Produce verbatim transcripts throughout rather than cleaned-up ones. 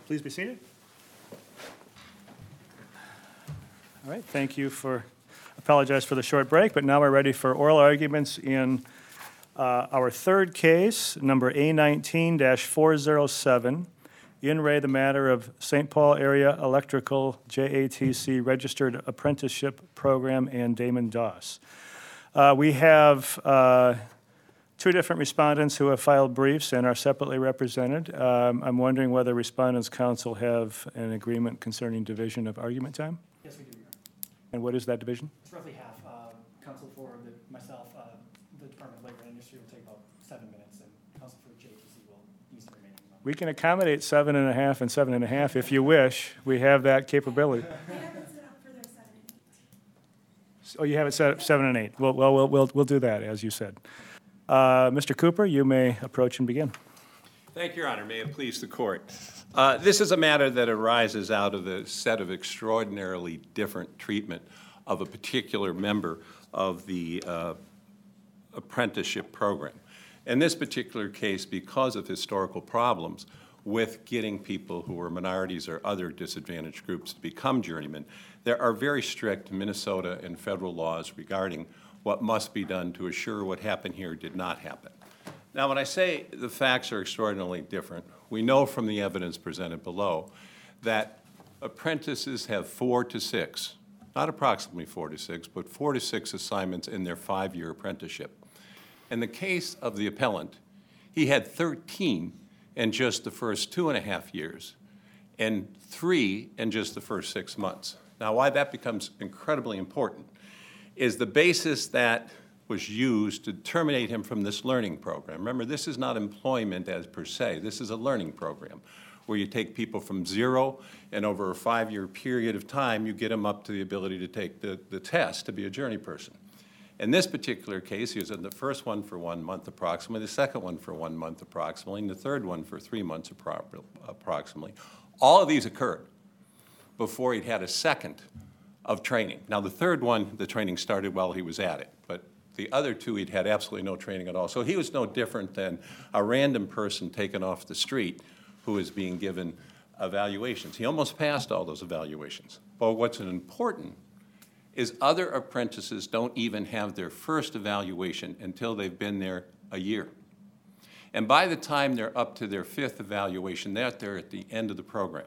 Please be seated. All right, thank you for, apologize for the short break, but now we're ready for oral arguments in uh, our third case, number A nineteen dash four oh seven, in re the matter of Saint Paul Area Electrical J A T C Registered Apprenticeship Program and Damon Doss. Uh, we have uh, two different respondents who have filed briefs and are separately represented. Um, I'm wondering whether Respondents' Counsel have an agreement concerning division of argument time? Yes, we do, Your Honor. And what is that division? It's roughly half. Uh, counsel for the, myself, uh, the Department of Labor and Industry will take about seven minutes, and counsel for J T C will use the remaining amount. We can accommodate seven and a half and seven and a half if you wish. We have that capability. I have it set up for their seven and eight. Oh, you have it set up seven and eight. Well, well, we'll, we'll, we'll do that, as you said. Uh, Mister Cooper, you may approach and begin. Thank you, Your Honor. May it please the Court. Uh, this is a matter that arises out of a set of extraordinarily different treatment of a particular member of the uh, apprenticeship program. In this particular case, because of historical problems with getting people who are minorities or other disadvantaged groups to become journeymen, there are very strict Minnesota and federal laws regarding what must be done to assure what happened here did not happen. Now, when I say the facts are extraordinarily different, we know from the evidence presented below that apprentices have four to six, not approximately four to six, but four to six assignments in their five-year apprenticeship. In the case of the appellant, he had thirteen in just the first two and a half years and three in just the first six months. Now, why that becomes incredibly important is the basis that was used to terminate him from this learning program. Remember, this is not employment as per se. This is a learning program where you take people from zero, and over a five-year period of time, you get them up to the ability to take the, the test to be a journey person. In this particular case, he was in the first one for one month approximately, the second one for one month approximately, and the third one for three months appro approximately. All of these occurred before he'd had a second of training. Now, the third one, the training started while he was at it, but the other two, he'd had absolutely no training at all. So he was no different than a random person taken off the street who is being given evaluations. He almost passed all those evaluations. But what's important is other apprentices don't even have their first evaluation until they've been there a year. And by the time they're up to their fifth evaluation, they're, they're at the end of the program.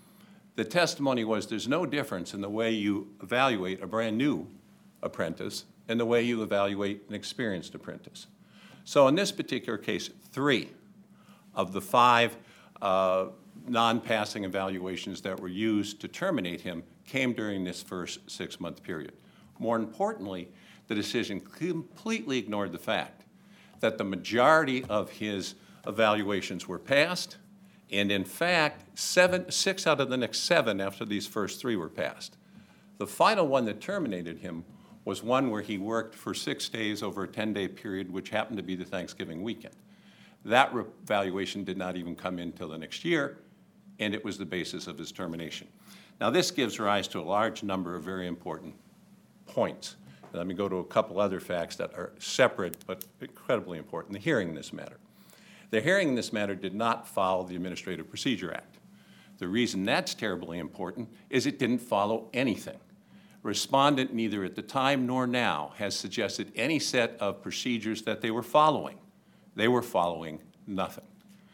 The testimony was there's no difference in the way you evaluate a brand new apprentice and the way you evaluate an experienced apprentice. So in this particular case, three of the five uh, non-passing evaluations that were used to terminate him came during this first six-month period. More importantly, the decision completely ignored the fact that the majority of his evaluations were passed, and in fact, seven, six out of the next seven after these first three were passed. The final one that terminated him was one where he worked for six days over a ten-day period, which happened to be the Thanksgiving weekend. That evaluation did not even come in until the next year, and it was the basis of his termination. Now, this gives rise to a large number of very important points. Let me go to a couple other facts that are separate but incredibly important. The hearing in this matter. The hearing in this matter did not follow the Administrative Procedure Act. The reason that's terribly important is it didn't follow anything. Respondent, neither at the time nor now, has suggested any set of procedures that they were following. They were following nothing.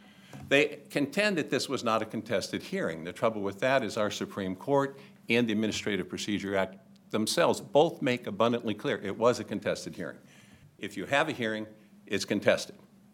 They contend that this was not a contested hearing. The trouble with that is our Supreme Court and the Administrative Procedure Act themselves both make abundantly clear it was a contested hearing. If you have a hearing, it's contested.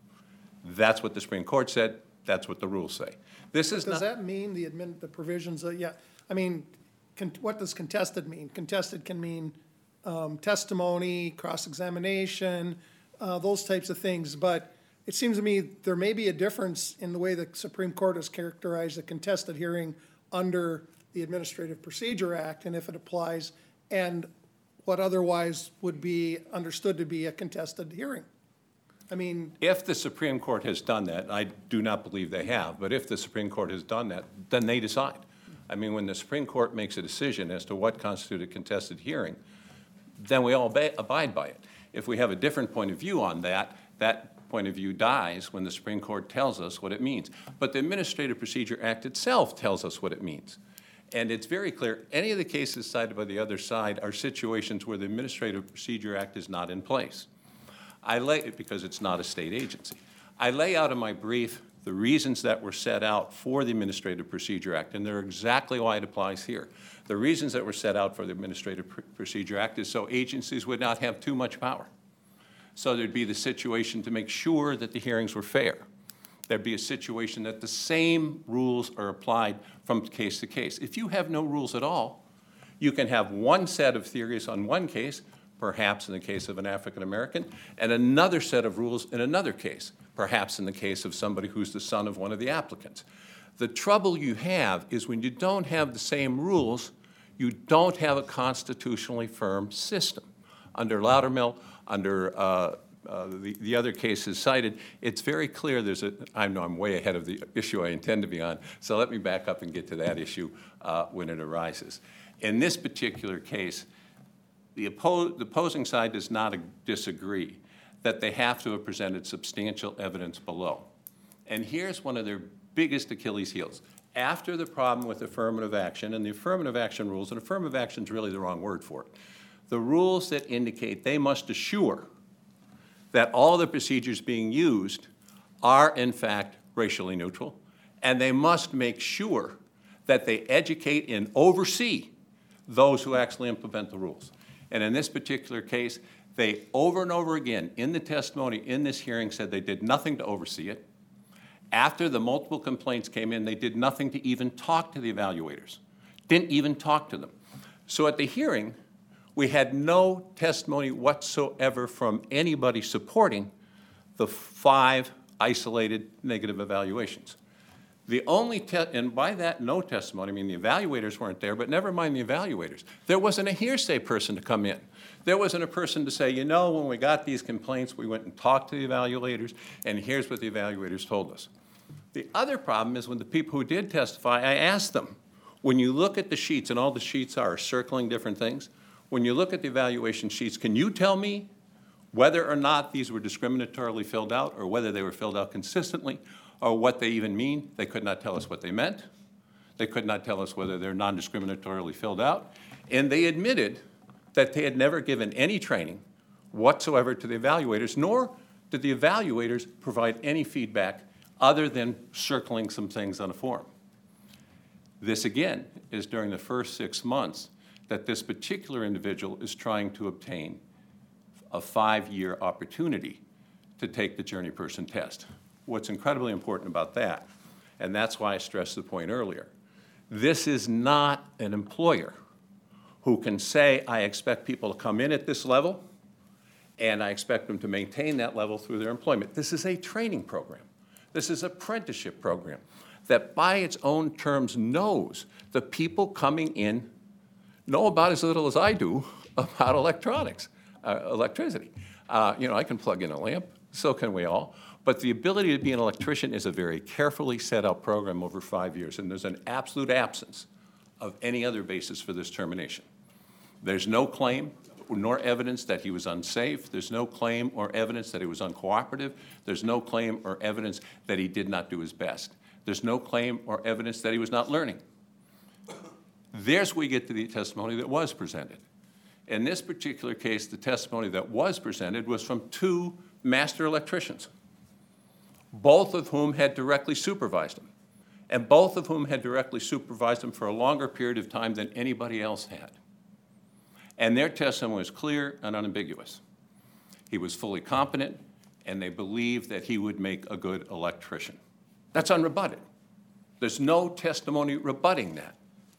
That's what the Supreme Court said. That's what the rules say. This is Does not, that mean the admin, the provisions, uh, yeah, I mean, con what does contested mean? Contested can mean um, testimony, cross-examination, uh, those types of things, but it seems to me there may be a difference in the way the Supreme Court has characterized a contested hearing under the Administrative Procedure Act, and if it applies, and what otherwise would be understood to be a contested hearing. I mean, if the Supreme Court has done that, I do not believe they have, but if the Supreme Court has done that, then they decide. I mean, when the Supreme Court makes a decision as to what constitutes a contested hearing, then we all abide by it. If we have a different point of view on that, that point of view dies when the Supreme Court tells us what it means. But the Administrative Procedure Act itself tells us what it means. And it's very clear, any of the cases cited by the other side are situations where the Administrative Procedure Act is not in place. I lay, because it's not a state agency. I lay out in my brief the reasons that were set out for the Administrative Procedure Act, and they're exactly why it applies here. The reasons that were set out for the Administrative Pr- Procedure Act is so agencies would not have too much power. So there'd be the situation to make sure that the hearings were fair. There'd be a situation that the same rules are applied from case to case. If you have no rules at all, you can have one set of theories on one case, perhaps in the case of an African American, and another set of rules in another case, perhaps in the case of somebody who's the son of one of the applicants. The trouble you have is when you don't have the same rules, you don't have a constitutionally firm system. Under Loudermill, under uh, uh, the, the other cases cited, it's very clear there's a, I know I'm way ahead of the issue I intend to be on, so let me back up and get to that issue uh, when it arises. In this particular case, the, oppo- the opposing side does not disagree that they have to have presented substantial evidence below. And here's one of their biggest Achilles heels. After the problem with affirmative action, and the affirmative action rules, and affirmative action is really the wrong word for it, the rules that indicate they must assure that all the procedures being used are, in fact, racially neutral, and they must make sure that they educate and oversee those who actually implement the rules. And in this particular case, they over and over again in the testimony in this hearing said they did nothing to oversee it. After the multiple complaints came in, they did nothing to even talk to the evaluators, didn't even talk to them. So at the hearing, we had no testimony whatsoever from anybody supporting the five isolated negative evaluations. The only, te- and by that no testimony, I mean the evaluators weren't there, but never mind the evaluators. There wasn't a hearsay person to come in. There wasn't a person to say, you know, when we got these complaints, we went and talked to the evaluators, and here's what the evaluators told us. The other problem is when the people who did testify, I asked them, when you look at the sheets, and all the sheets are circling different things, when you look at the evaluation sheets, can you tell me whether or not these were discriminatorily filled out or whether they were filled out consistently or what they even mean? They could not tell us what they meant. They could not tell us whether they're non-discriminatorily filled out. And they admitted that they had never given any training whatsoever to the evaluators, nor did the evaluators provide any feedback other than circling some things on a form. This, again, is during the first six months that this particular individual is trying to obtain a five-year opportunity to take the Journey Person test. What's incredibly important about that, and that's why I stressed the point earlier, this is not an employer who can say, I expect people to come in at this level, and I expect them to maintain that level through their employment. This is a training program. This is an apprenticeship program that by its own terms knows the people coming in know about as little as I do about electronics, uh, electricity. Uh, you know, I can plug in a lamp, so can we all. But the ability to be an electrician is a very carefully set up program over five years, and there's an absolute absence of any other basis for this termination. There's no claim nor evidence that he was unsafe. There's no claim or evidence that he was uncooperative. There's no claim or evidence that he did not do his best. There's no claim or evidence that he was not learning. There's where we get to the testimony that was presented. In this particular case, the testimony that was presented was from two master electricians, both of whom had directly supervised him, and both of whom had directly supervised him for a longer period of time than anybody else had. And their testimony was clear and unambiguous. He was fully competent, and they believed that he would make a good electrician. That's unrebutted. There's no testimony rebutting that.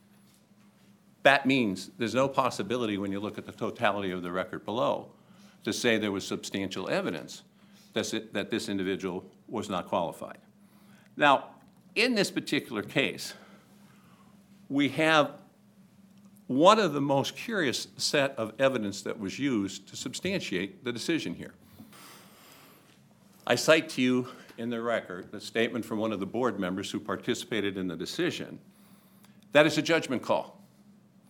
That means there's no possibility when you look at the totality of the record below to say there was substantial evidence that this individual was not qualified. Now, in this particular case, we have one of the most curious set of evidence that was used to substantiate the decision here. I cite to you in the record a statement from one of the board members who participated in the decision. That is a judgment call.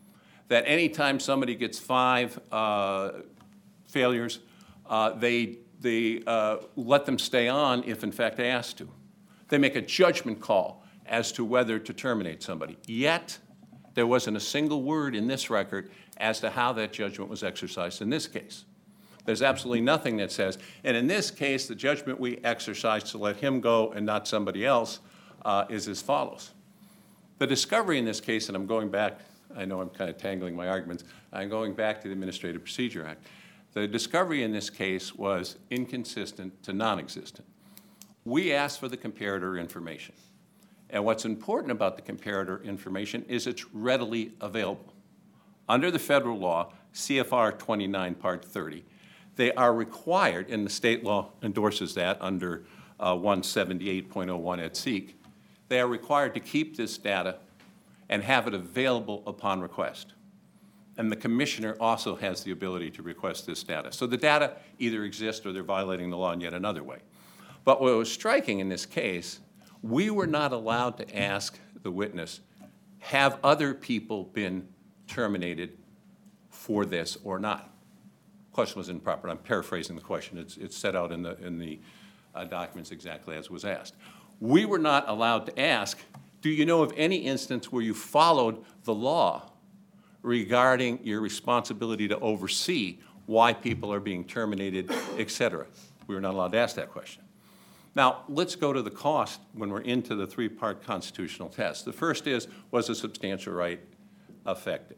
That anytime somebody gets five uh, failures, uh, they they uh, let them stay on if in fact asked to. They make a judgment call as to whether to terminate somebody. Yet, there wasn't a single word in this record as to how that judgment was exercised in this case. There's absolutely nothing that says, and in this case, the judgment we exercised to let him go and not somebody else uh, is as follows. The discovery in this case, and I'm going back, I know I'm kind of tangling my arguments, I'm going back to the Administrative Procedure Act. The discovery in this case was inconsistent to non-existent. We asked for the comparator information. And what's important about the comparator information is it's readily available. Under the federal law, C F R twenty-nine, Part thirty, they are required, and the state law endorses that under uh, one seventy-eight point oh one et seq, they are required to keep this data and have it available upon request. And the commissioner also has the ability to request this data. So the data either exists or they're violating the law in yet another way. But what was striking in this case, we were not allowed to ask the witness, have other people been terminated for this or not? The question was improper. I'm paraphrasing the question. It's, it's set out in the, in the uh, documents exactly as was asked. We were not allowed to ask, do you know of any instance where you followed the law regarding your responsibility to oversee why people are being terminated, et cetera? We were not allowed to ask that question. Now, let's go to the cost when we're into the three-part constitutional test. The first is, was a substantial right affected?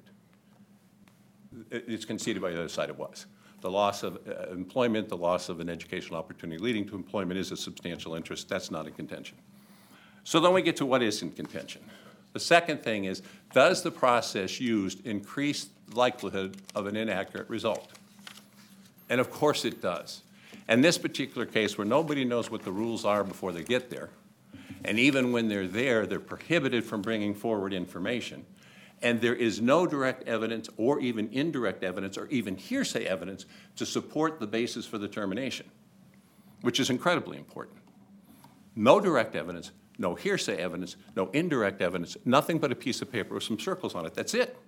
It's conceded by the other side it was. The loss of uh, employment, the loss of an educational opportunity leading to employment is a substantial interest. That's not in contention. So then we get to what is in contention. The second thing is, does the process used increase the likelihood of an inaccurate result? And of course it does. In this particular case, where nobody knows what the rules are before they get there, and even when they're there, they're prohibited from bringing forward information, and there is no direct evidence or even indirect evidence or even hearsay evidence to support the basis for the termination, which is incredibly important. No direct evidence, no hearsay evidence, no indirect evidence, nothing but a piece of paper with some circles on it. That's it.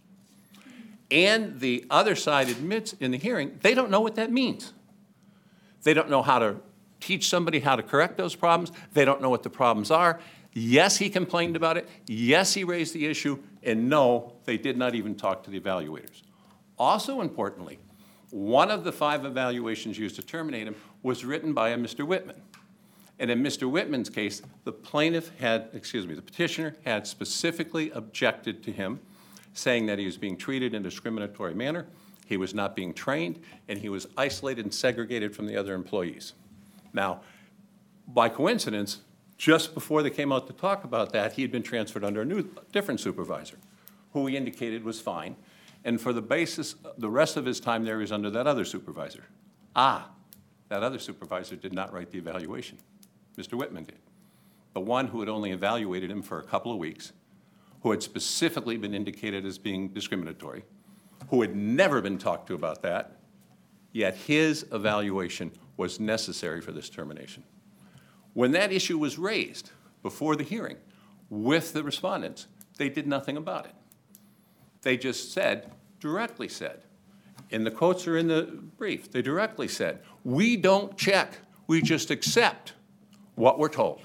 And the other side admits in the hearing, they don't know what that means. They don't know how to teach somebody how to correct those problems. They don't know what the problems are. Yes, he complained about it. Yes, he raised the issue. And no, they did not even talk to the evaluators. Also importantly, one of the five evaluations used to terminate him was written by a Mister Whitman. And in Mister Whitman's case, the plaintiff had, excuse me, the petitioner had specifically objected to him, saying that he was being treated in a discriminatory manner, he was not being trained, and he was isolated and segregated from the other employees. Now, by coincidence, just before they came out to talk about that, he had been transferred under a new, different supervisor, who he indicated was fine, and for the basis, the rest of his time there, he was under that other supervisor. Ah, that other supervisor did not write the evaluation. Mister Whitman did. The one who had only evaluated him for a couple of weeks, who had specifically been indicated as being discriminatory, who had never been talked to about that, yet his evaluation was necessary for this termination. When that issue was raised before the hearing with the respondents, they did nothing about it. They just said, directly said, and the quotes are in the brief, they directly said, we don't check, we just accept what we're told.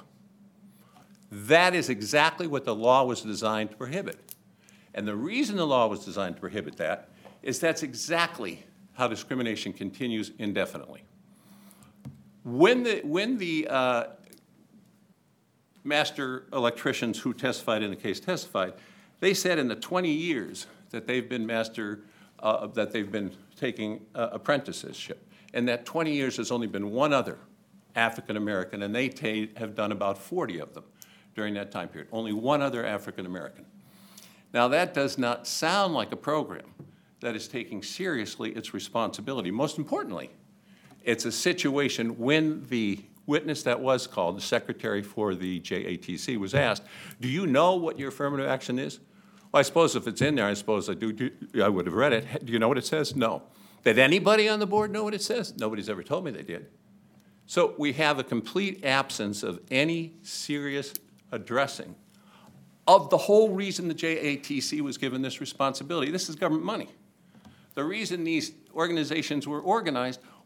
That is exactly what the law was designed to prohibit. And the reason the law was designed to prohibit that is that's exactly how discrimination continues indefinitely. When the, when the uh, master electricians who testified in the case testified, they said in the twenty years that they've been master, uh, that they've been taking uh, apprenticeship, and that twenty years has only been one other African American, and they t- have done about forty of them during that time period. Only one other African American. Now that does not sound like a program that is taking seriously its responsibility. Most importantly, it's a situation when the witness that was called, the secretary for the J A T C, was asked, do you know what your affirmative action is? Well, I suppose if it's in there, I suppose I do, do I would have read it. Do you know what it says? No. Did anybody on the board know what it says? Nobody's ever told me they did. So we have a complete absence of any serious addressing of the whole reason the J A T C was given this responsibility. This is government money. The reason these organizations were organized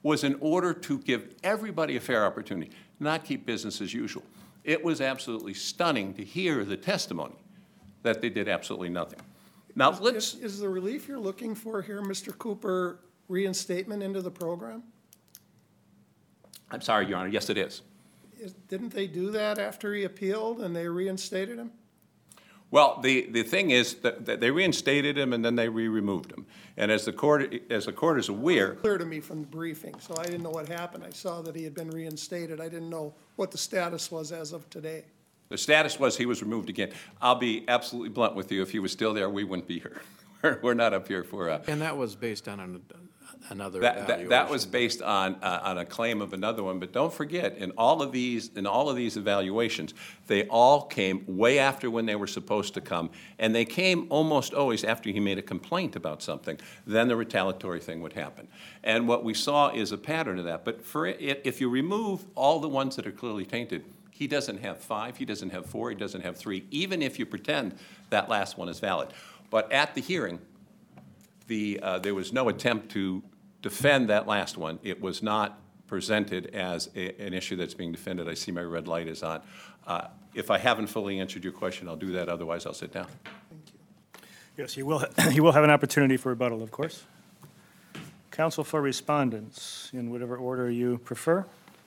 was in order to give everybody a fair opportunity, not keep business as usual. It was absolutely stunning to hear the testimony that they did absolutely nothing. Now, let's, Is, is the relief you're looking for here, Mister Cooper, reinstatement into the program? I'm sorry, Your Honor, yes, it is. Is- Didn't they do that after he appealed and they reinstated him? Well, the, the thing is that, that they reinstated him and then they re-removed him. And as the court, as the court is aware, Clear to me from the briefing, so I didn't know what happened. I saw that he had been reinstated. I didn't know what the status was as of today. the status was he was removed again. I'll be absolutely blunt with you. If he was still there, we wouldn't be here. We're, we're not up here for a, And that was based on an, another That, evaluation. that, that was based on, uh, on a claim of another one, but don't forget, in all of these, in all of these evaluations, they all came way after when they were supposed to come, and they came almost always after he made a complaint about something. Then the retaliatory thing would happen. And what we saw is a pattern of that, but for it, if you remove all the ones that are clearly tainted, he doesn't have five, he doesn't have four, he doesn't have three, even if you pretend that last one is valid. But at the hearing, the, uh, there was no attempt to defend that last one. It was not presented as a, an issue that's being defended. I see my red light is on. Uh, if I haven't fully answered your question, I'll do that. Otherwise, I'll sit down. Yes, you will, you will have an opportunity for rebuttal, of course. Counsel for respondents, in whatever order you prefer.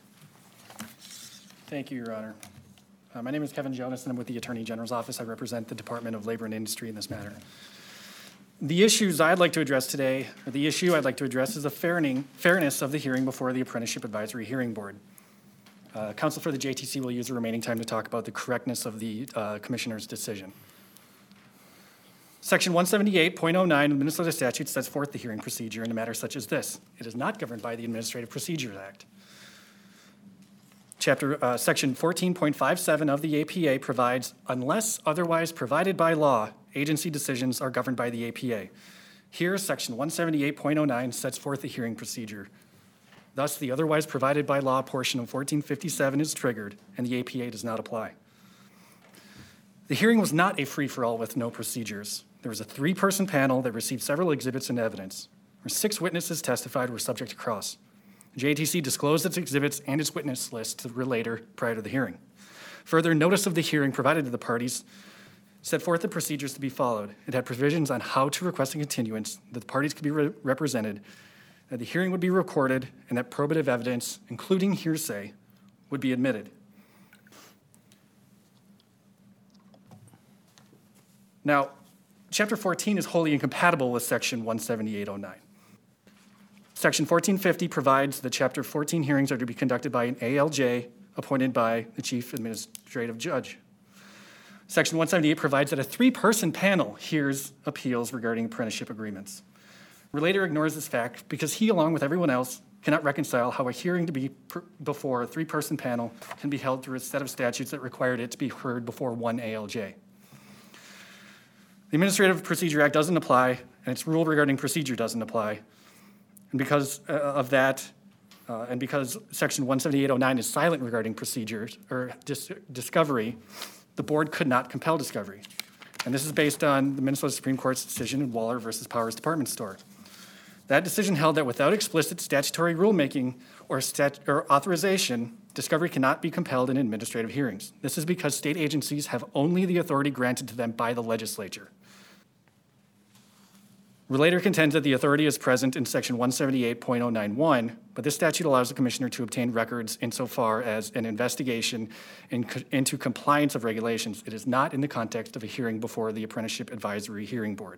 Thank you, Your Honor. Uh, My name is Kevin Jonas, and I'm with the Attorney General's Office. I represent the Department of Labor and Industry in this matter. The issues I'd like to address today, or the issue I'd like to address, is the fairning- fairness of the hearing before the Apprenticeship Advisory Hearing Board. Uh, Counsel for the J T C will use the remaining time to talk about the correctness of the uh, Commissioner's decision. Section one seventy-eight point oh nine of the Minnesota statute sets forth the hearing procedure in a matter such as this. It is not governed by the Administrative Procedures Act. Chapter, uh, Section fourteen point five seven of the A P A provides, unless otherwise provided by law, agency decisions are governed by the A P A. Here, Section one seventy-eight point oh nine sets forth the hearing procedure. Thus, the otherwise provided by law portion of fourteen fifty-seven is triggered, and the A P A does not apply. The hearing was not a free-for-all with no procedures. There was a three-person panel that received several exhibits and evidence, where six witnesses testified were subject to cross. J T C disclosed its exhibits and its witness list to the relator prior to the hearing. Further, notice of the hearing provided to the parties set forth the procedures to be followed. It had provisions on how to request a continuance, that the parties could be re- represented, that the hearing would be recorded, and that probative evidence, including hearsay, would be admitted. Now, Chapter fourteen is wholly incompatible with Section one seventy-eight oh nine. Section fourteen fifty provides that Chapter fourteen hearings are to be conducted by an A L J appointed by the Chief Administrative Judge. Section one seventy-eight provides that a three-person panel hears appeals regarding apprenticeship agreements. Relator ignores this fact because he, along with everyone else, cannot reconcile how a hearing to be pr- before a three-person panel can be held through a set of statutes that required it to be heard before one A L J. The Administrative Procedure Act doesn't apply, and its rule regarding procedure doesn't apply. And because uh, of that, uh, and because Section one seventy-eight oh nine is silent regarding procedures or dis- discovery, the board could not compel discovery. And this is based on the Minnesota Supreme Court's decision in Waller versus Powers Department Store. That decision held that without explicit statutory rulemaking or, stat- or authorization, discovery cannot be compelled in administrative hearings. This is because state agencies have only the authority granted to them by the legislature. Relator contends that the authority is present in Section one seventy-eight point oh nine one, but this statute allows the commissioner to obtain records insofar as an investigation in, into compliance of regulations. It is not in the context of a hearing before the Apprenticeship Advisory Hearing Board.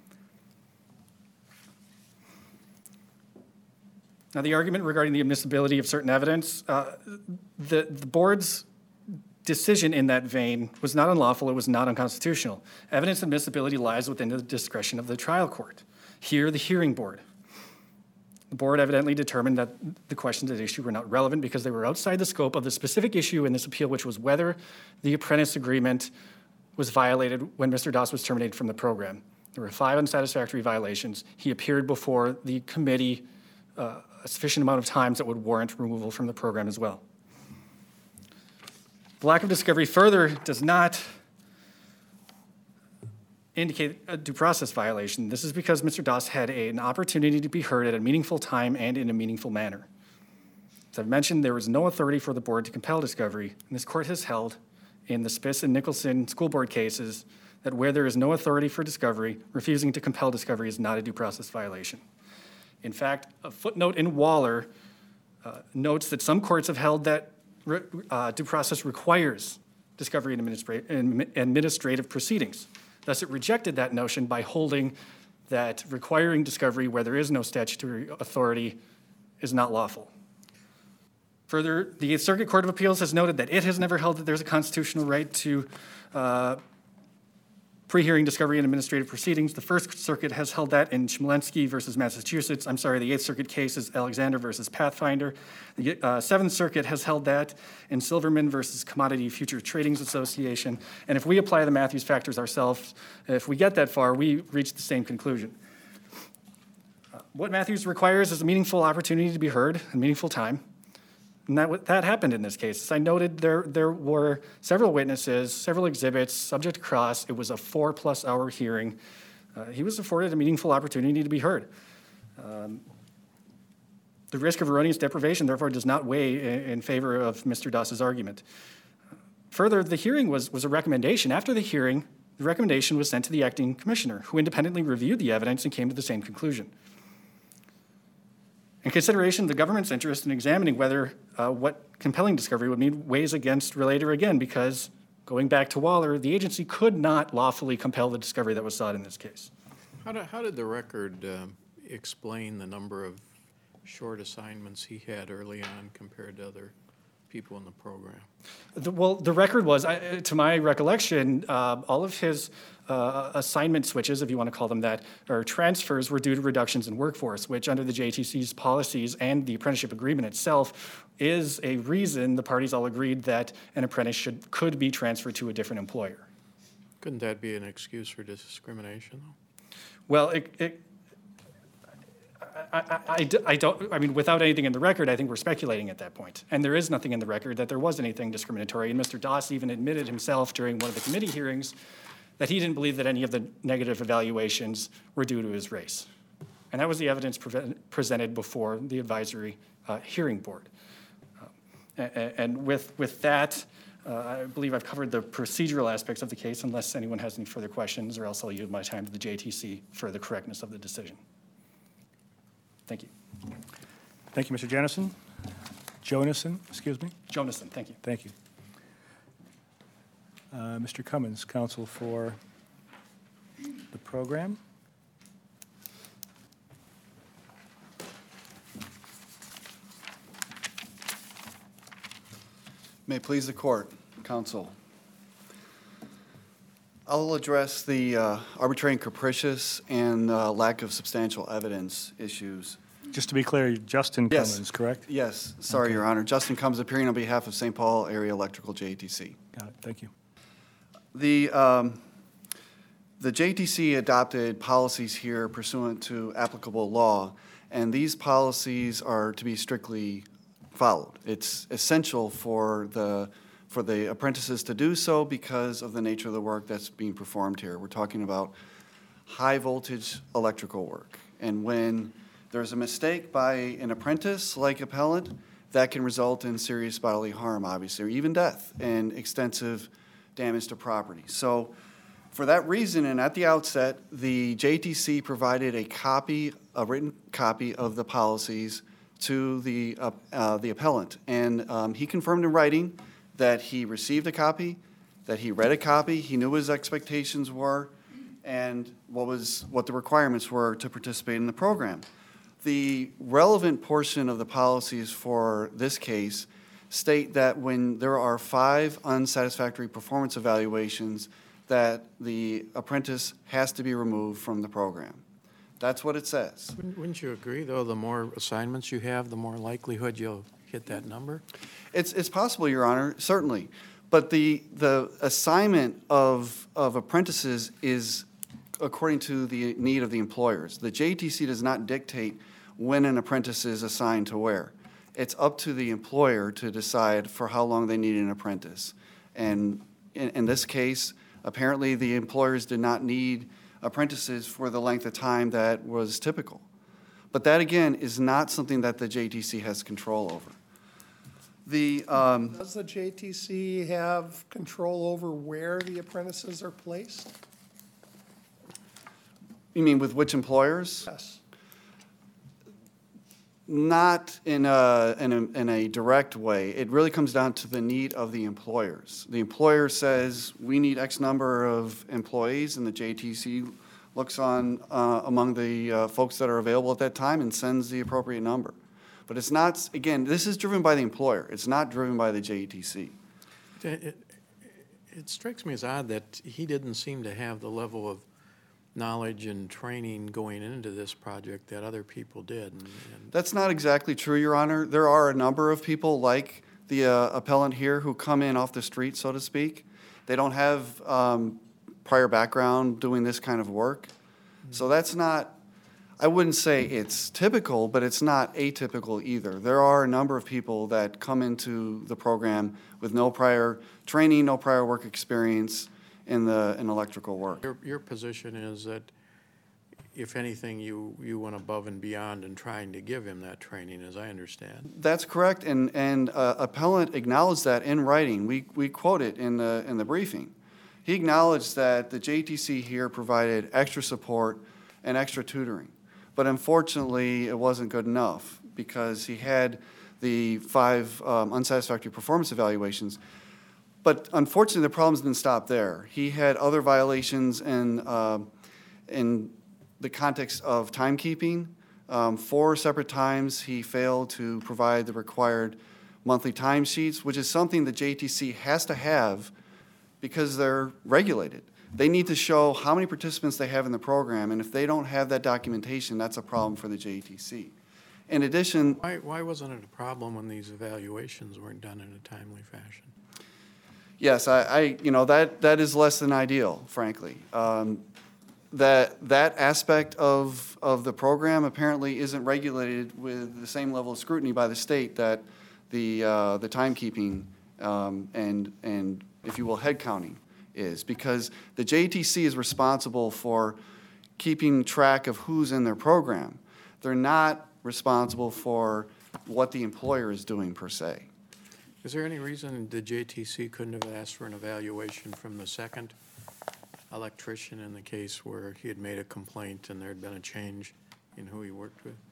Now, the argument regarding the admissibility of certain evidence, uh, the, the board's decision in that vein was not unlawful, it was not unconstitutional. Evidence admissibility lies within the discretion of the trial court. Here, the hearing board. The board evidently determined that the questions at issue were not relevant because they were outside the scope of the specific issue in this appeal, which was whether the apprentice agreement was violated when Mister Doss was terminated from the program. There were five unsatisfactory violations. He appeared before the committee uh, a sufficient amount of times that would warrant removal from the program as well. The lack of discovery further does not indicate a due process violation. This is because Mister Doss had a- an opportunity to be heard at a meaningful time and in a meaningful manner. As I've mentioned, there was no authority for the board to compel discovery, and this court has held in the Spiss and Nicholson school board cases that where there is no authority for discovery, refusing to compel discovery is not a due process violation. In fact, a footnote in Waller uh, notes that some courts have held that re- uh, due process requires discovery in administra- in administrative proceedings. Thus, it rejected that notion by holding that requiring discovery where there is no statutory authority is not lawful. Further, the Eighth Circuit Court of Appeals has noted that it has never held that there's a constitutional right to uh, pre-hearing discovery in administrative proceedings. The First Circuit has held that in Chmielewski versus Massachusetts. I'm sorry, the Eighth Circuit case is Alexander versus Pathfinder. The uh, Seventh Circuit has held that in Silverman versus Commodity Future Tradings Association. And if we apply the Matthews factors ourselves, if we get that far, we reach the same conclusion. Uh, what Matthews requires is a meaningful opportunity to be heard, a meaningful time. And that, that happened in this case. As I noted, there, there were several witnesses, several exhibits, subject to cross. It was a four-plus hour hearing. Uh, he was afforded a meaningful opportunity to be heard. Um, the risk of erroneous deprivation, therefore, does not weigh in, in favor of Mister Doss's argument. Further, the hearing was, was a recommendation. After the hearing, the recommendation was sent to the acting commissioner, who independently reviewed the evidence and came to the same conclusion. In consideration of the government's interest in examining whether uh, what compelling discovery would mean weighs against Relator again, because going back to Waller, the agency could not lawfully compel the discovery that was sought in this case. How did, how did the record um, explain the number of short assignments he had early on compared to other people in the program? The, well, the record was, I, to my recollection, uh, all of his uh, assignment switches, if you want to call them that, or transfers were due to reductions in workforce, which under the J T C's policies and the apprenticeship agreement itself is a reason the parties all agreed that an apprentice should, could be transferred to a different employer. Couldn't that be an excuse for discrimination, though? Well, it, it I, I, I, I don't, I mean, without anything in the record, I think we're speculating at that point. And there is nothing in the record that there was anything discriminatory. And Mister Doss even admitted himself during one of the committee hearings that he didn't believe that any of the negative evaluations were due to his race. And that was the evidence pre- presented before the advisory uh, hearing board. Um, and, and with, with that, uh, I believe I've covered the procedural aspects of the case, unless anyone has any further questions, or else I'll yield my time to the J T C for the correctness of the decision. Thank you. Thank you, Mister Janison. Jonason, excuse me. Jonason, thank you. Thank you. Uh, Mister Cummins, counsel for the program. May it please the court, counsel. I'll address the uh, arbitrary and capricious and uh, lack of substantial evidence issues. Just to be clear, Justin Yes. Cummins, correct? Yes, sorry, Okay. Your Honor. Justin Cummins appearing on behalf of Saint Paul Area Electrical J T C. Got it, thank you. The, um, the J T C adopted policies here pursuant to applicable law, and these policies are to be strictly followed. It's essential for the, for the apprentices to do so because of the nature of the work that's being performed here. We're talking about high voltage electrical work. And when there's a mistake by an apprentice like appellant, that can result in serious bodily harm, obviously, or even death and extensive damage to property. So for that reason, and at the outset, the J T C provided a copy, a written copy of the policies to the, uh, uh, the appellant. And um, he confirmed in writing that he received a copy, that he read a copy, he knew what his expectations were, and what was, what the requirements were to participate in the program. The relevant portion of the policies for this case state that when there are five unsatisfactory performance evaluations, that the apprentice has to be removed from the program. That's what it says. Wouldn't, wouldn't you agree, though, the more assignments you have, the more likelihood you'll hit that number? It's, it's possible, Your Honor, certainly. But the, the assignment of, of apprentices is according to the need of the employers. The J T C does not dictate when an apprentice is assigned to where. It's up to the employer to decide for how long they need an apprentice. And in, in this case, Apparently, the employers did not need apprentices for the length of time that was typical. But that, again, is not something that the J T C has control over. The, um, Does the J T C have control over where the apprentices are placed? you mean with which employers? Yes. Not in a, in a, in a direct way. It really comes down to the need of the employers. The employer says, we need X number of employees, and the J T C looks on uh, among the uh, folks that are available at that time and sends the appropriate number. But it's not, again, this is driven by the employer. It's not driven by the J T C. It, it, it strikes me as odd that he didn't seem to have the level of knowledge and training going into this project that other people did. And, and That's not exactly true, Your Honor. There are a number of people like the uh, appellant here who come in off the street, so to speak. They don't have um, prior background doing this kind of work. So that's not, I wouldn't say it's typical, but it's not atypical either. There are a number of people that come into the program with no prior training, no prior work experience in the in electrical work. your, your position is that, if anything, you, you went above and beyond in trying to give him that training, as I understand. That's correct, and, and uh, appellant acknowledged that in writing. We, we quote it in the, in the briefing. He acknowledged that the J T C here provided extra support and extra tutoring. But unfortunately, it wasn't good enough because he had the five um, unsatisfactory performance evaluations. But unfortunately, the problems didn't stop there. He had other violations in, uh, in the context of timekeeping. Um, four separate times he failed to provide the required monthly timesheets, which is something the J T C has to have because they're regulated. They need to show how many participants they have in the program, and if they don't have that documentation, that's a problem for the J T C. In addition, Why, why wasn't it a problem when these evaluations weren't done in a timely fashion? yes, I, I you know, that, that is less than ideal, frankly. Um, that, that aspect of, of the program apparently isn't regulated with the same level of scrutiny by the state that the, uh, the timekeeping um, and, and, if you will, head counting is, because the J T C is responsible for keeping track of who's in their program. They're not responsible for what the employer is doing per se. Is there any reason the J T C couldn't have asked for an evaluation from the second electrician in the case where he had made a complaint and there had been a change in who he worked with?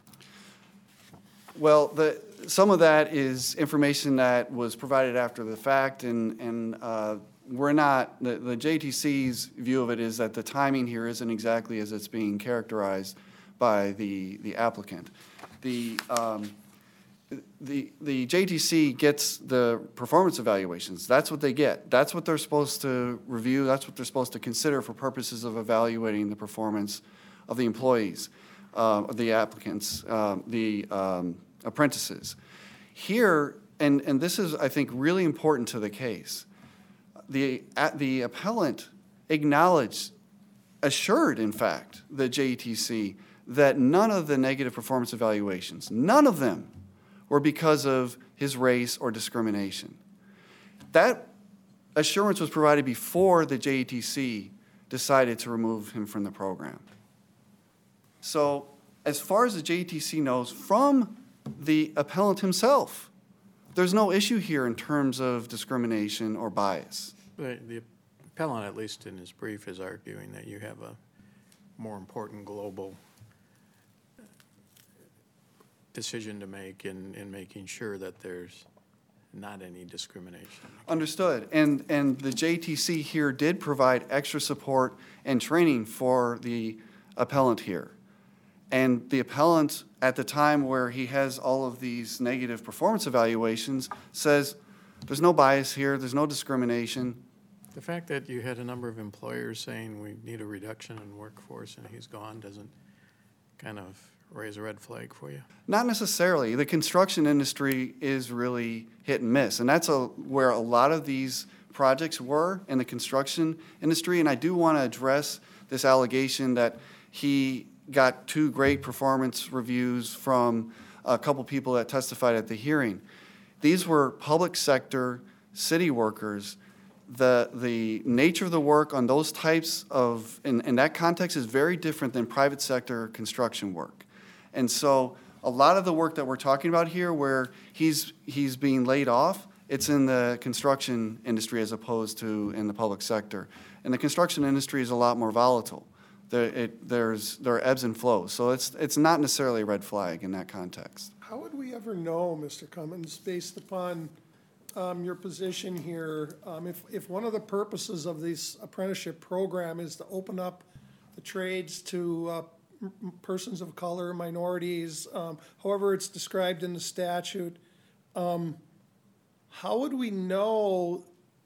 Well, the, some of that is information that was provided after the fact, and, and uh, we're not, the, the J T C's view of it is that the timing here isn't exactly as it's being characterized by the, the applicant. The, um, the, the J T C gets the performance evaluations. That's what they get. That's what they're supposed to review. That's what they're supposed to consider for purposes of evaluating the performance of the employees, uh, of the applicants, um, the um, apprentices. Here, and, and this is, I think, really important to the case, the, at the appellant acknowledged, assured, in fact, the J T C that none of the negative performance evaluations, none of them were because of his race or discrimination. That assurance was provided before the J T C decided to remove him from the program. So as far as the J T C knows from the appellant himself, there's no issue here in terms of discrimination or bias. The, the appellant, at least in his brief, is arguing that you have a more important global decision to make in, in making sure that there's not any discrimination. Understood. And, and the J T C here did provide extra support and training for the appellant here. And the appellant, at the time where he has all of these negative performance evaluations, says there's no bias here, there's no discrimination. The fact that you had a number of employers saying we need a reduction in workforce and he's gone doesn't kind of raise a red flag for you? Not necessarily. The construction industry is really hit and miss, and that's a, where a lot of these projects were in the construction industry. And I do want to address this allegation that he got two great performance reviews from a couple people that testified at the hearing. These were public sector city workers the, the nature of the work on those types of, in, in that context is very different than private sector construction work. And so a lot of the work that we're talking about here where he's, he's being laid off, it's in the construction industry as opposed to in the public sector. And the construction industry is a lot more volatile. There, it, there's, there are ebbs and flows. So it's, it's not necessarily a red flag in that context. How would we ever know, Mister Cummins, based upon um, your position here, um, if, if one of the purposes of this apprenticeship program is to open up the trades to uh, m- persons of color, minorities, um, however it's described in the statute, um, how would we know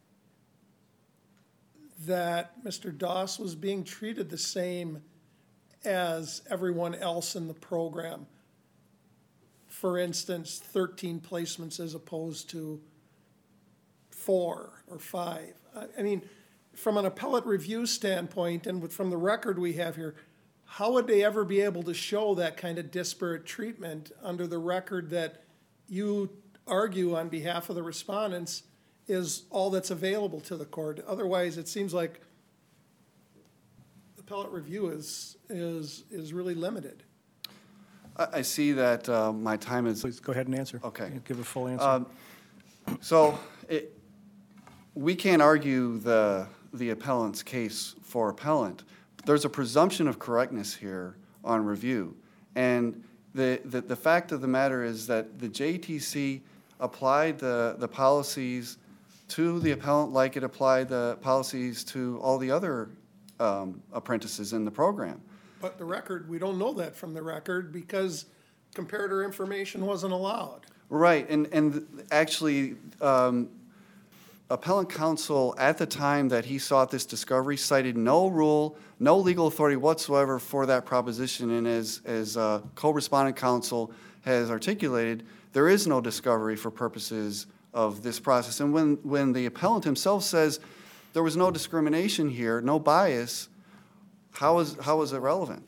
that Mister Doss was being treated the same as everyone else in the program? For instance, thirteen placements as opposed to four or five. I- I mean, from an appellate review standpoint and with- from the record we have here, how would they ever be able to show that kind of disparate treatment under the record that you argue on behalf of the respondents is all that's available to the court? Otherwise, it seems like appellate review is, is, is really limited. I, I see that uh, my time is, Please go ahead and answer. Okay. Give a full answer. Um, so it, we can't argue the, the appellant's case for appellant. There's a presumption of correctness here on review. And the, the, the fact of the matter is that the J T C applied the, the policies to the appellant like it applied the policies to all the other um, apprentices in the program. But the record, we don't know that from the record because comparator information wasn't allowed. Right, and, and actually, um, appellant counsel at the time that he sought this discovery cited no rule, no legal authority whatsoever for that proposition. And as, as uh, co-respondent counsel has articulated, there is no discovery for purposes of this process. And when, when the appellant himself says there was no discrimination here, no bias, how is, how is it relevant?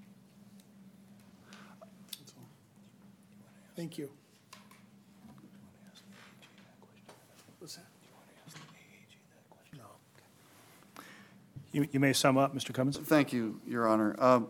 Thank you. What's that? No. You, you may sum up, Mister Cummins. Thank you, Your Honor. Um,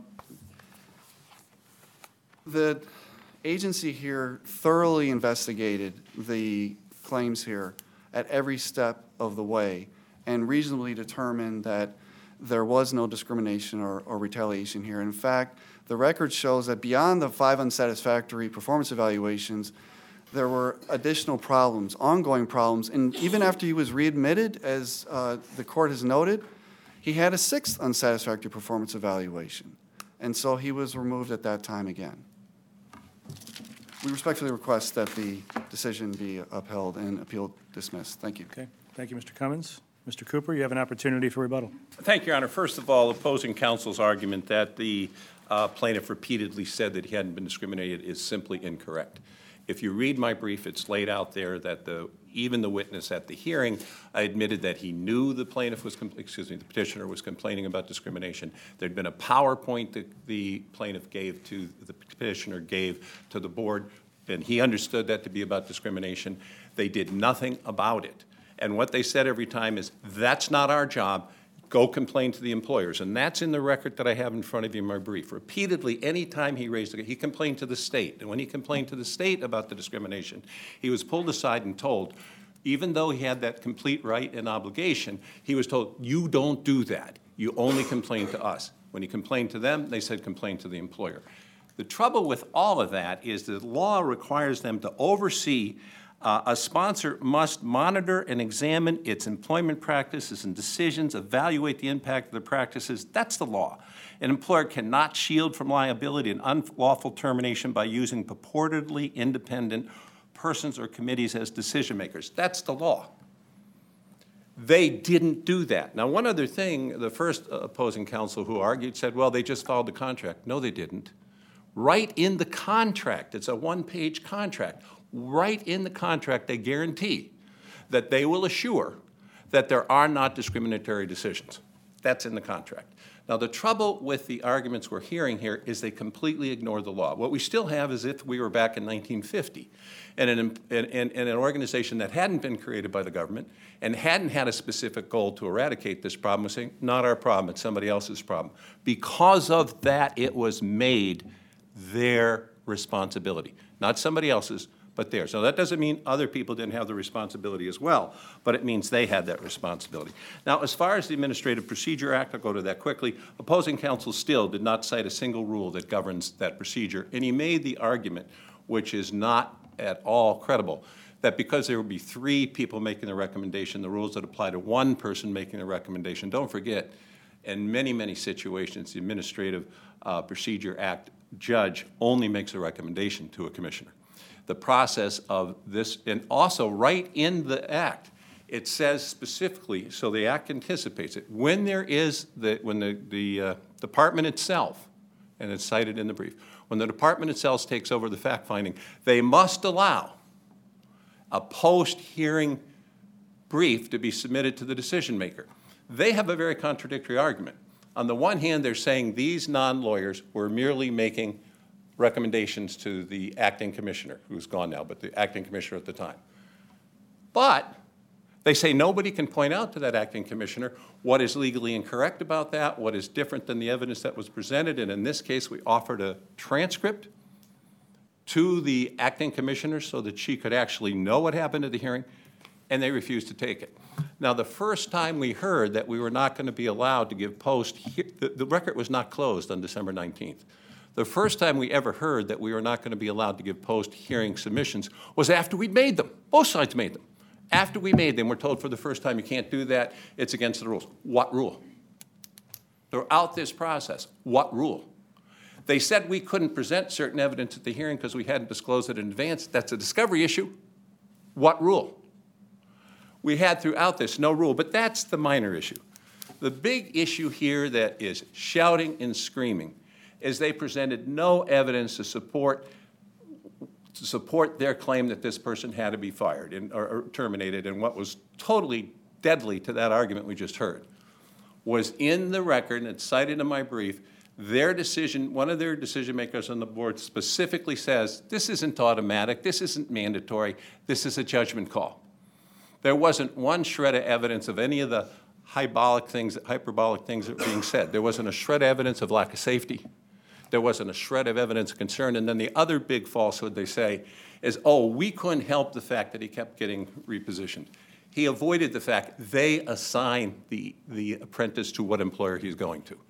The agency here thoroughly investigated the claims here at every step of the way and reasonably determined that there was no discrimination or, or retaliation here. In fact, the record shows that beyond the five unsatisfactory performance evaluations, there were additional problems, ongoing problems, and even after he was readmitted, as uh, the court has noted, he had a sixth unsatisfactory performance evaluation, and so he was removed at that time again. We respectfully request that the decision be upheld and appeal dismissed. Thank you. Okay, thank you, Mister Cummins. Mister Cooper, you have an opportunity for rebuttal. Thank you, Your Honor. First of all, opposing counsel's argument that the uh, plaintiff repeatedly said that he hadn't been discriminated is simply incorrect. If you read my brief, it's laid out there that the, even the witness at the hearing admitted that he knew the plaintiff was, excuse me, the petitioner was complaining about discrimination. There'd been a PowerPoint that the plaintiff gave to, the petitioner gave to the board, and he understood that to be about discrimination. They did nothing about it. And what they said every time is, that's not our job, go complain to the employers. And that's in the record that I have in front of you in my brief. Repeatedly, any time he raised it, he complained to the state. And when he complained to the state about the discrimination, he was pulled aside and told, even though he had that complete right and obligation, he was told, you don't do that. You only complain to us. When he complained to them, they said complain to the employer. The trouble with all of that is that law requires them to oversee. Uh, a sponsor must monitor and examine its employment practices and decisions, evaluate the impact of the practices. That's the law. An employer cannot shield from liability and unlawful termination by using purportedly independent persons or committees as decision makers. That's the law. They didn't do that. Now, one other thing, the first opposing counsel who argued said, well, they just followed the contract. No, they didn't. Right in the contract, it's a one-page contract. Right in the contract, they guarantee that they will assure that there are not discriminatory decisions. That's in the contract. Now, the trouble with the arguments we're hearing here is they completely ignore the law. What we still have is if we were back in nineteen fifty, and an, and, and an organization that hadn't been created by the government and hadn't had a specific goal to eradicate this problem was saying, not our problem, it's somebody else's problem. Because of that, it was made their responsibility, not somebody else's, but theirs. So that doesn't mean other people didn't have the responsibility as well, but it means they had that responsibility. Now, as far as the Administrative Procedure Act, I'll go to that quickly. Opposing counsel still did not cite a single rule that governs that procedure, and he made the argument, which is not at all credible, that because there would be three people making the recommendation, the rules that apply to one person making the recommendation. Don't forget, in many, many situations, the Administrative uh, Procedure Act judge only makes a recommendation to a commissioner. The process of this, and also right in the act, it says specifically, so the act anticipates it, when there is, the, when the, the uh, department itself, and it's cited in the brief, when the department itself takes over the fact-finding, they must allow a post-hearing brief to be submitted to the decision maker. They have a very contradictory argument. On the one hand, they're saying these non-lawyers were merely making recommendations to the acting commissioner, who's gone now, but the acting commissioner at the time. But they say nobody can point out to that acting commissioner what is legally incorrect about that, what is different than the evidence that was presented, and in this case, we offered a transcript to the acting commissioner so that she could actually know what happened at the hearing, and they refused to take it. Now, the first time we heard that we were not going to be allowed to give post, the, the record was not closed on December nineteenth. The first time we ever heard that we were not going to be allowed to give post-hearing submissions was after we'd made them. Both sides made them. After we made them, we're told for the first time you can't do that, it's against the rules. What rule? Throughout this process, what rule? They said we couldn't present certain evidence at the hearing because we hadn't disclosed it in advance. That's a discovery issue. What rule? We had throughout this no rule, but that's the minor issue. The big issue here that is shouting and screaming is they presented no evidence to support to support their claim that this person had to be fired and, or, or terminated, and what was totally deadly to that argument we just heard was in the record, and it's cited in my brief, their decision, one of their decision makers on the board specifically says, this isn't automatic, this isn't mandatory, this is a judgment call. There wasn't one shred of evidence of any of the hyperbolic things, hyperbolic things that were being said. There wasn't a shred of evidence of lack of safety. There wasn't a shred of evidence of concern. And then the other big falsehood they say is, oh, we couldn't help the fact that he kept getting repositioned. He avoided the fact they assign the, the apprentice to what employer he's going to.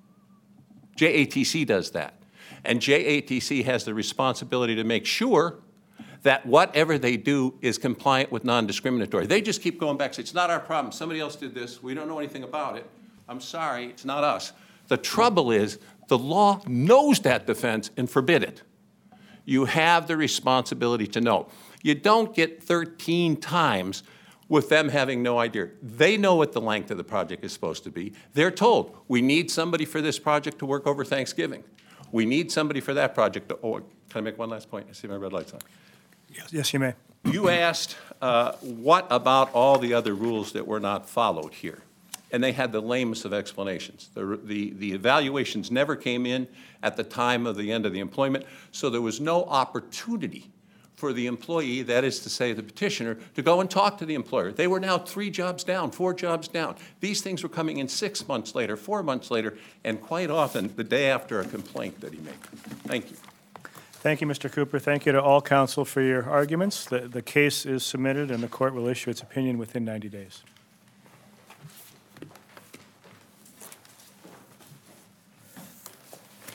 J A T C does that. And J A T C has the responsibility to make sure that whatever they do is compliant with non-discriminatory. They just keep going back and say, it's not our problem. Somebody else did this. We don't know anything about it. I'm sorry, it's not us. The trouble is the law knows that defense and forbid it. You have the responsibility to know. You don't get thirteen times with them having no idea. They know what the length of the project is supposed to be. They're told, we need somebody for this project to work over Thanksgiving. We need somebody for that project to, oh, can I make one last point? I see my red light's on. Yes, yes, you may. You asked, uh, what about all the other rules that were not followed here? And they had the lamest of explanations. The, the, the evaluations never came in at the time of the end of the employment, so there was no opportunity for the employee, that is to say the petitioner, to go and talk to the employer. They were now three jobs down, four jobs down. These things were coming in six months later, four months later, and quite often the day after a complaint that he made. Thank you. Thank you, Mister Cooper. Thank you to all counsel for your arguments. The, the case is submitted, and the court will issue its opinion within ninety days.